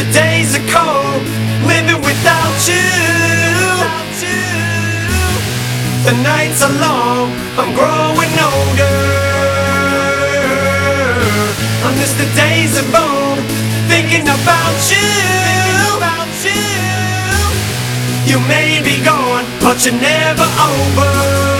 The days are cold, living without you. The nights are long, I'm growing older. I miss the days of old, thinking about you. You may be gone, but you're never over.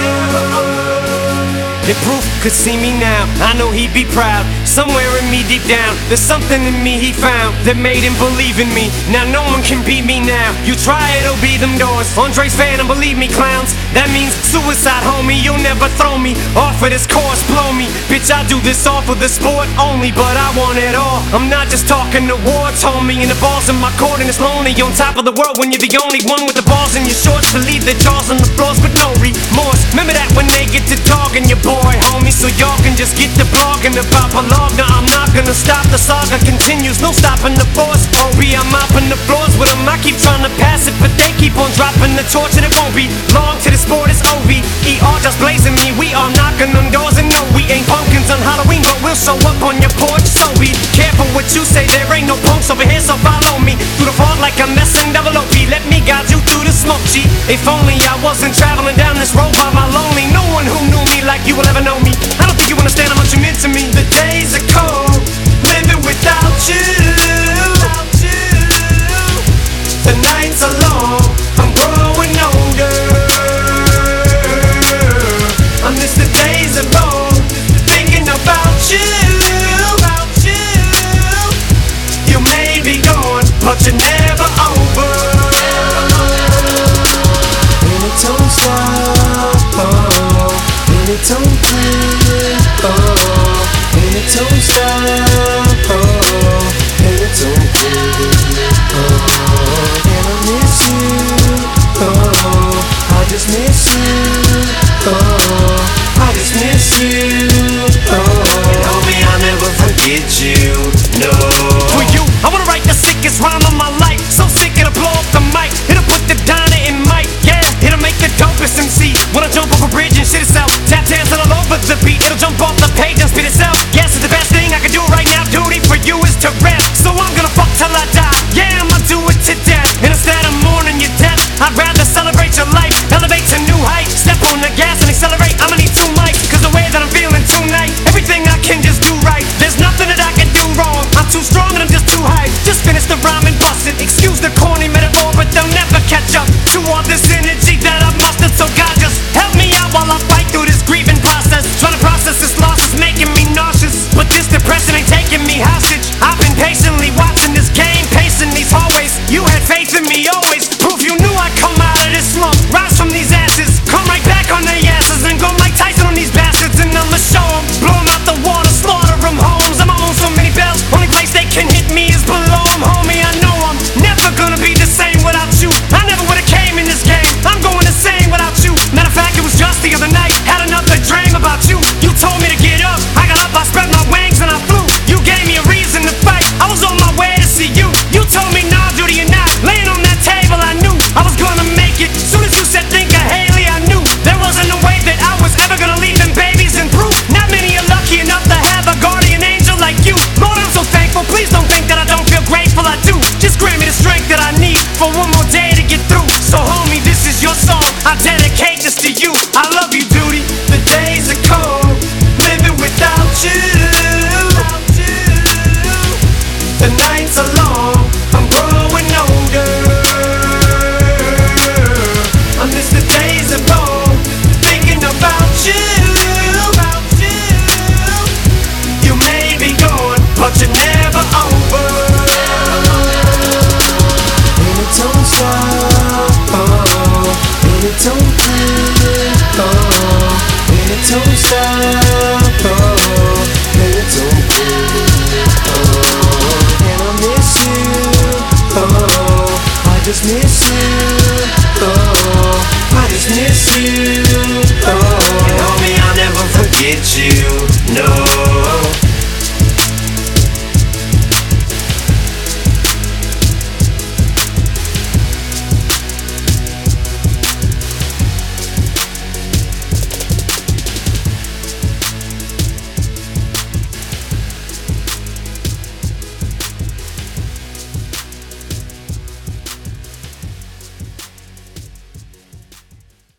If Proof could see me now, I know he'd be proud. Somewhere in me deep down, there's something in me he found that made him believe in me. Now no one can beat me now. You try it, it'll be them doors. Andre's fan, and believe me, clowns, that means suicide, homie. You'll never throw me off of this course, blow me. Bitch, I do this all for the sport only, but I want it all. I'm not just talking awards, homie. And the ball's in my court and it's lonely. On top of the world when you're the only one with the balls in your shorts to leave the jaws on the floors with no remorse. Remember that when they get to dogging your boy, homie, so y'all can just get to blogging about my log. Now I'm not gonna stop, the saga continues, no stopping the force. Obi, I'm mopping the floors with them. I keep trying to pass it, but they keep on dropping the torch, and it won't be long till the sport is OVER just blazing me. We are knocking on doors, and no, we ain't pumpkins on Halloween, but we'll show up on your porch. So be careful what you say, there ain't no punks over here, so follow me through the fog like I'm messing double OP. Let me guide you through the smoke, G. If only I wasn't traveling down this road by my lonely. No one who knew me like you will ever know me. I don't think you understand how much you meant to me. The days are cold, living without you. The nights are long, I'm growing older. I miss the days of old, thinking about you. You may be gone, but you're never over. And it don't stop, oh, and it don't quit, oh, and it don't stop, oh, and it don't quit, oh. And I miss you, oh, I just miss you, oh, I just miss you, oh. And homie, I'll never forget you, no. For you, I wanna write the sickest rhyme of my life. So sick it'll blow up the mic. It'll put the diner in mic, yeah. It'll make the dopest MC wanna jump off a bridge and shit itself. Tap dancing all over the beat. It'll jump off the page and spit itself. Yes, it's the best thing I can do right now. Duty for you is to rap. So I'm gonna fuck till I die. Yeah, I'ma do it to death. And instead of mourning your death, I'd rather celebrate your life. Elevate to new heights. Step on the gas and accelerate. I'ma need two mics, cause the way that I'm feeling tonight, everything I can just do right. There's nothing that I can do wrong. I'm too strong and I'm just too hype. Just finish the rhyme and bust it. Excuse the corny metaphor, but they'll never catch up to all this energy that I've mustered. So God, just help me out while I fight through this grieving process. Trying to process this loss is making me nauseous, but this depression ain't taking me hostage. I've been patiently watching this game, pacing these hallways. You had faith in me always. Proof you knew I'd come out of this slump, rise from these ashes, come right back on their asses, and go Mike Tyson on these bastards. And I'ma show them, blow them out the water, slaughter them homes. I'm on so many bells, only place they can hit me is below them. Homie, I know I'm never gonna be the same without you. I never would've came in this game, I'm going insane without you. Matter of fact, it was just the other night, had another dream about you. You told me to get up, I got up, I spread my wings and I flew. You gave me a reason to fight, I was on my way to see you. You told me nah, duty or not, laying on that table I knew I was gonna make it. Soon as you said think of Haley, I knew there wasn't a way that I was ever gonna leave them babies in Proof. Not many are lucky enough to have a guardian angel like you. Lord, I'm so thankful, please don't think that I don't feel grateful, I do. Just grant me the strength that I need for one more day to get through. So homie, this is your song, I dedicate this to you. I love you, duty. The days are cold, living without you. The nights are long, I'm growing older. I miss the days of old, thinking about you. You may be gone, but you're never over. And it don't stop, oh, and it don't quit, oh, and it don't stop, oh, and it don't quit, oh. And I miss you, oh, I just miss you, oh, I just miss you, oh. And homie, I'll never forget you, no.